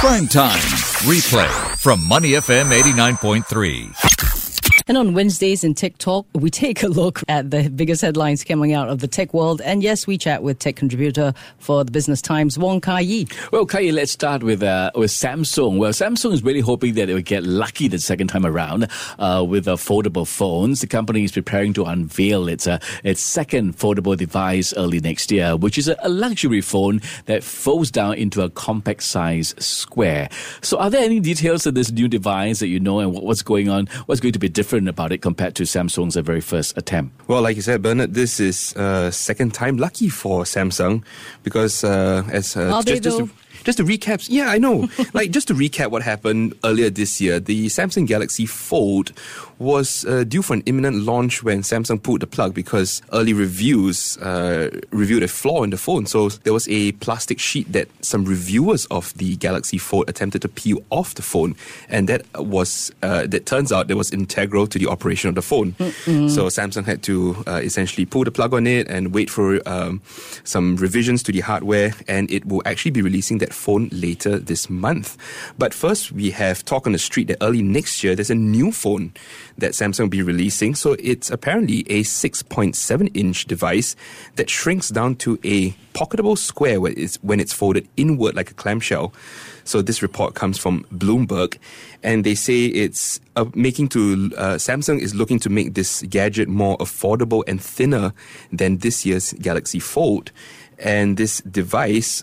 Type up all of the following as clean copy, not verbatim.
Prime Time. Replay from Money FM 89.3. And on Wednesdays in Tech Talk, we take a look at the biggest headlines coming out of the tech world. And yes, we chat with tech contributor for the Business Times, Wong Kai Yi. Well, Kai Yi, let's start with Samsung. Well, Samsung is really hoping that it will get lucky the second time around with foldable phones. The company is preparing to unveil its second foldable device early next year, which is a luxury phone that folds down into a compact size square. So are there any details of this new device that you know and what's going on? What's going to be different about it compared to Samsung's very first attempt? Well, like you said, Bernard, this is second time lucky for Samsung because just to recap, yeah, I know. Just to recap what happened earlier this year, the Samsung Galaxy Fold was due for an imminent launch when Samsung pulled the plug because early reviews revealed a flaw in the phone. So there was a plastic sheet that some reviewers of the Galaxy Fold attempted to peel off the phone, and that turns out that was integral to the operation of the phone. Mm-hmm. So Samsung had to essentially pull the plug on it and wait for some revisions to the hardware, and it will actually be releasing that phone later this month. But first, we have talk on the street that early next year, there's a new phone that Samsung will be releasing. So it's apparently a 6.7-inch device that shrinks down to a pocketable square when it's folded inward like a clamshell. So this report comes from Bloomberg, and they say it's Samsung is looking to make this gadget more affordable and thinner than this year's Galaxy Fold. And this device,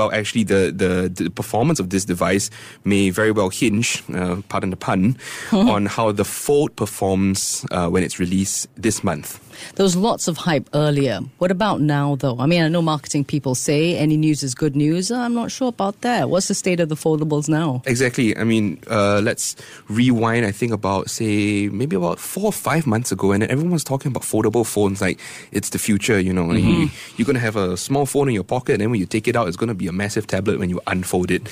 the performance of this device may very well hinge, pardon the pun, on how the Fold performs when it's released this month. There was lots of hype earlier. What about now, though? I mean, I know marketing people say any news is good news. I'm not sure about that. What's the state of the foldables now? Exactly. I mean, let's rewind, I think, maybe about 4 or 5 months ago, and everyone was talking about foldable phones like it's the future, you know. Mm-hmm. You're going to have a small phone in your pocket, and then when you take it out, it's going to be a massive tablet when you unfold it.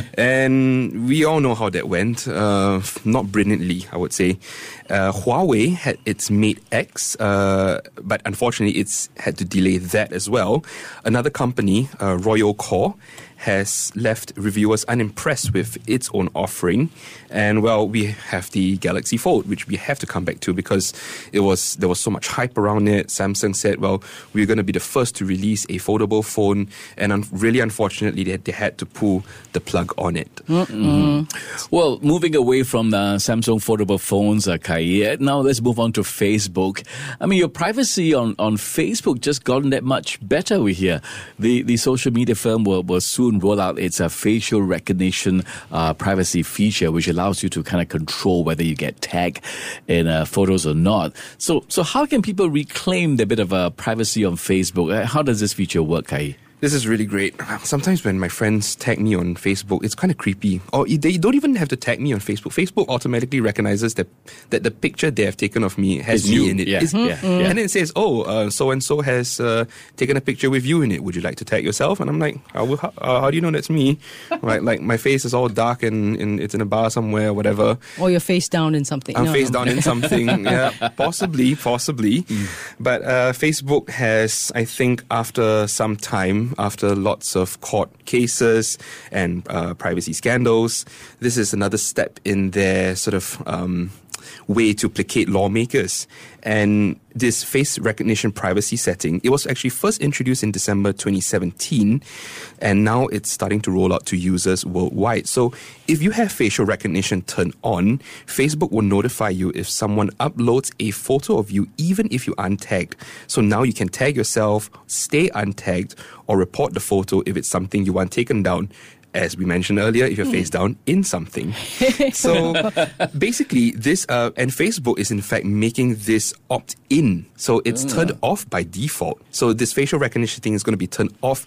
And we all know how that went. Not brilliantly, I would say. Huawei had its Mate X, but unfortunately it's had to delay that as well. Another company, Royal Core, has left reviewers unimpressed with its own offering. And well, we have the Galaxy Fold, which we have to come back to because there was so much hype around it. Samsung said, well, we're going to be the first to release a foldable phone, and really unfortunately they had to pull the plug on it. Mm-hmm. Well, moving away from the Samsung foldable phones, Kai, now let's move on to Facebook. I mean, your privacy on Facebook just gotten that much better, we hear. The social media firm will soon roll out its facial recognition privacy feature, which allows you to kind of control whether you get tagged in photos or not. So how can people reclaim their bit of privacy on Facebook? How does this feature work, Kai? This is really great. Sometimes when my friends tag me on Facebook, it's kind of creepy. Or they don't even have to tag me on Facebook. Facebook automatically recognizes that the picture they have taken of me has me in it. Yeah. And then it says, so-and-so has taken a picture with you in it. Would you like to tag yourself? And I'm like, how do you know that's me? Right? Like my face is all dark and it's in a bar somewhere, whatever. Or you're face down in something. I'm face down in something. Yeah, possibly. But Facebook has, I think, after some time, after lots of court cases and privacy scandals, this is another step in their sort of way to placate lawmakers. And this face recognition privacy setting, it was actually first introduced in December 2017, and now it's starting to roll out to users worldwide. So if you have facial recognition turned on, Facebook will notify you if someone uploads a photo of you, even if you aren't tagged. So now you can tag yourself, stay untagged, or report the photo if it's something you want taken down. As we mentioned earlier, if you're face down in something. So basically this, and Facebook is in fact making this opt-in. So it's turned off by default. So this facial recognition thing is going to be turned off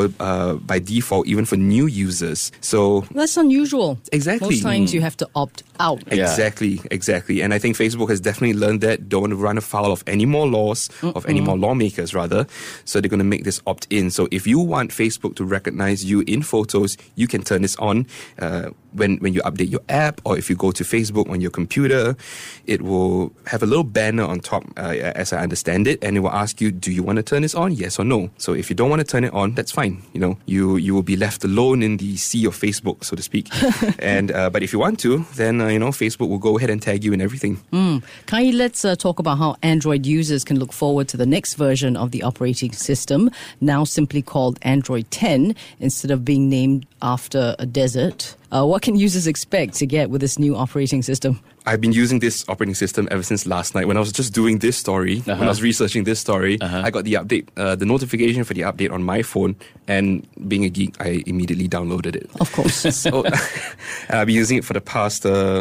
by default, even for new users. So that's unusual. Exactly. Most times you have to opt out. Exactly. And I think Facebook has definitely learned that. Don't want to run afoul of any more laws, of any more lawmakers rather. So they're going to make this opt-in. So if you want Facebook to recognize you in photos, you can turn this on. when you update your app, or if you go to Facebook on your computer, it will have a little banner on top, as I understand it, and it will ask you, do you want to turn this on? Yes or no. So if you don't want to turn it on, that's fine. You will be left alone in the sea of Facebook, so to speak. And but if you want to, then Facebook will go ahead and tag you in everything. Kai, let's talk about how Android users can look forward to the next version of the operating system, now simply called Android 10, instead of being named after a desert. What can users expect to get with this new operating system? I've been using this operating system ever since last night. When I was just doing this story, when I was researching this story, I got the update, the notification for the update on my phone, and being a geek, I immediately downloaded it. Of course. So I've been using it for the past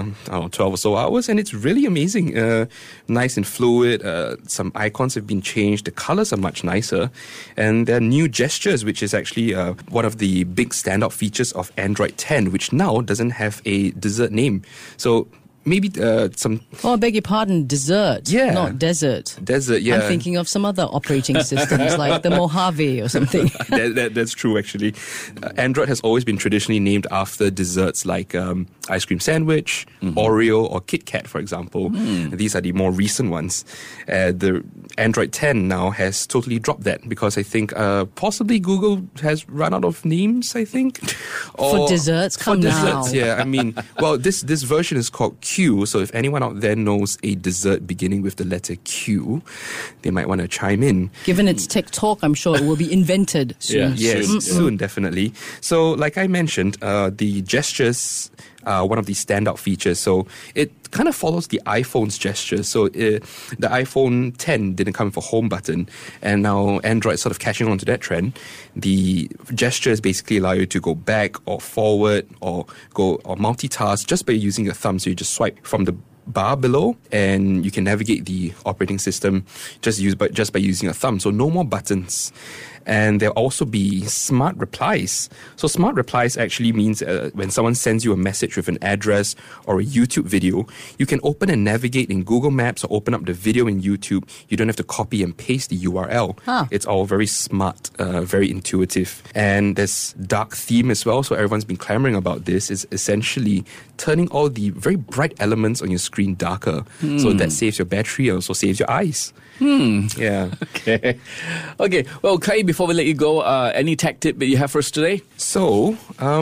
12 or so hours, and it's really amazing. Nice and fluid. Some icons have been changed. The colors are much nicer. And there are new gestures, which is actually one of the big standout features of Android 10, which now doesn't have a dessert name. So maybe some... Oh, I beg your pardon, dessert, not desert. Desert, yeah. I'm thinking of some other operating systems like the Mojave or something. That's true, actually. Android has always been traditionally named after desserts like ice cream sandwich, Oreo, or Kit Kat, for example. These are the more recent ones. The Android 10 now has totally dropped that because I think possibly Google has run out of names, I think. For desserts? Come for now. desserts, yeah. I mean, well, this version is called Q, so if anyone out there knows a dessert beginning with the letter Q, they might want to chime in. Given it's TikTok, I'm sure it will be invented soon. Soon, definitely. So, like I mentioned, the gestures are one of the standout features. So it kind of follows the iPhone's gestures. So the iPhone 10 didn't come with a home button, and now Android sort of catching on to that trend. The gestures basically allow you to go back or forward or multitask just by using your thumb. So you just swipe from the bar below, and you can navigate the operating system just by using a thumb. So no more buttons. And there'll also be smart replies. So smart replies actually means when someone sends you a message with an address or a YouTube video, you can open and navigate in Google Maps or open up the video in YouTube. You don't have to copy and paste the URL. It's all very smart, very intuitive. And there's dark theme as well. So everyone's been clamoring about this. Is essentially turning all the very bright elements on your screen darker. So that saves your battery and also saves your eyes. Yeah. Okay. Well, Kai, before we let you go, any tech tip that you have for us today? So,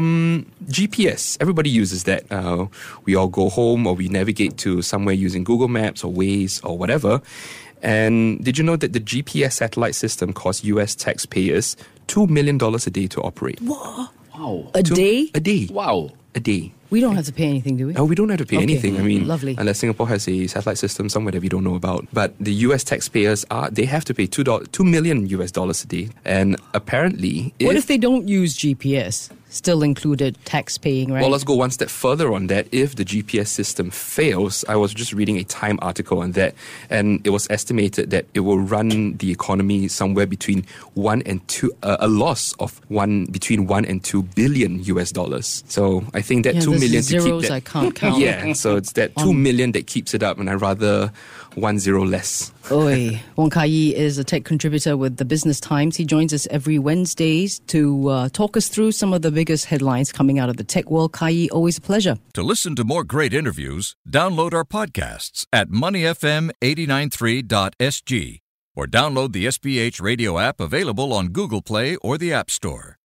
GPS. Everybody uses that. We all go home or we navigate to somewhere using Google Maps or Waze or whatever. And did you know that the GPS satellite system costs US taxpayers $2 million a day to operate? What? Wow. A day? A day. Wow. A day. We don't have to pay anything, do we? No, we don't have to pay anything. I mean, lovely. Unless Singapore has a satellite system somewhere that we don't know about. But the US taxpayers they have to pay $2 million US dollars a day. And apparently, what if they don't use GPS? Still included tax paying, right? Well, let's go one step further on that. If the GPS system fails, I was just reading a Time article on that, and it was estimated that it will run the economy somewhere between a loss of between 1 and 2 billion US dollars. So I think that 2 million zeros to keep that, I can't count. Yeah, so it's that 2 million that keeps it up, and I'd rather 1 0 less. Oi. Wong Kai Yi is a tech contributor with the Business Times. He joins us every Wednesdays to talk us through some of the biggest headlines coming out of the tech world. Kai Yi, always a pleasure. To listen to more great interviews, download our podcasts at moneyfm893.sg or download the SPH radio app available on Google Play or the App Store.